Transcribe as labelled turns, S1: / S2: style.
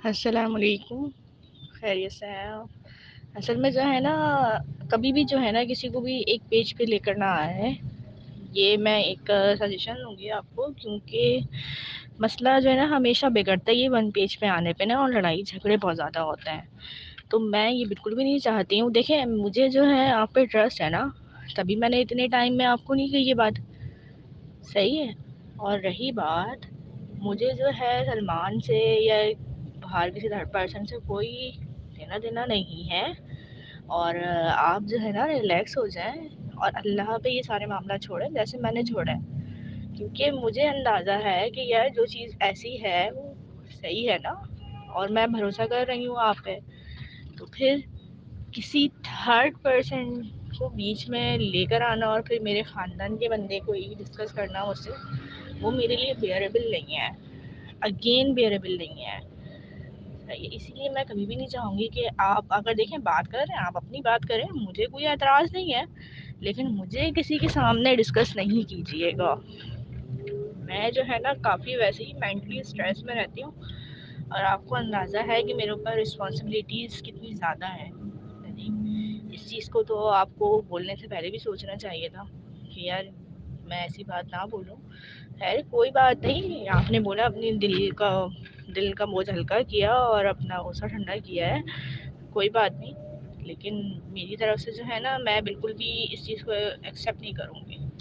S1: السلام علیکم، خیریت سے ہیں آپ؟ اصل میں جو ہے نا، کبھی بھی جو ہے نا کسی کو بھی ایک پیج پہ لے کر نہ آئے، یہ میں ایک سجیشن دوں گی آپ کو، کیونکہ مسئلہ جو ہے نا ہمیشہ بگڑتا ہی ہے ون پیج پہ آنے پہ نا، اور لڑائی جھگڑے بہت زیادہ ہوتے ہیں۔ تو میں یہ بالکل بھی نہیں چاہتی ہوں، دیکھیں مجھے جو ہے آپ پہ ٹرسٹ ہے نا، تبھی میں نے اتنے ٹائم میں آپ کو نہیں کہی یہ بات، صحیح ہے۔ اور رہی بات، مجھے جو ہے سلمان سے یا باہر کسی تھرڈ پرسن سے کوئی لینا دینا نہیں ہے، اور آپ جو ہے نا ریلیکس ہو جائیں اور اللہ پہ یہ سارے معاملہ چھوڑیں جیسے میں نے چھوڑا ہے، کیونکہ مجھے اندازہ ہے کہ یار جو چیز ایسی ہے وہ صحیح ہے نا، اور میں بھروسہ کر رہی ہوں آپ پہ، تو پھر کسی تھرڈ پرسن کو بیچ میں لے کر آنا اور پھر میرے خاندان کے بندے کو ہی ڈسکس کرنا مجھ سے، وہ میرے لیے بیئریبل نہیں ہے، اگین بیئریبل نہیں ہے۔ اسی لیے میں کبھی بھی نہیں چاہوں گی کہ آپ اگر دیکھیں بات کر رہے ہیں آپ اپنی بات کریں، مجھے کوئی اعتراض نہیں ہے، لیکن مجھے کسی کے سامنے ڈسکس نہیں کیجیے گا۔ میں جو ہے نا کافی ویسے ہی مینٹلی اسٹریس میں رہتی ہوں، اور آپ کو اندازہ ہے کہ میرے اوپر رسپانسبلٹیز کتنی زیادہ ہیں۔ اس چیز کو تو آپ کو بولنے سے پہلے بھی سوچنا چاہیے تھا کہ یار میں ایسی بات نہ بولوں۔ خیر کوئی بات نہیں، آپ نے بولا اپنی دل کا بوجھ ہلکا کیا اور اپنا غصہ ٹھنڈا کیا ہے، کوئی بات نہیں، لیکن میری طرف سے جو ہے نا میں بالکل بھی اس چیز کو ایکسیپٹ نہیں کروں گی۔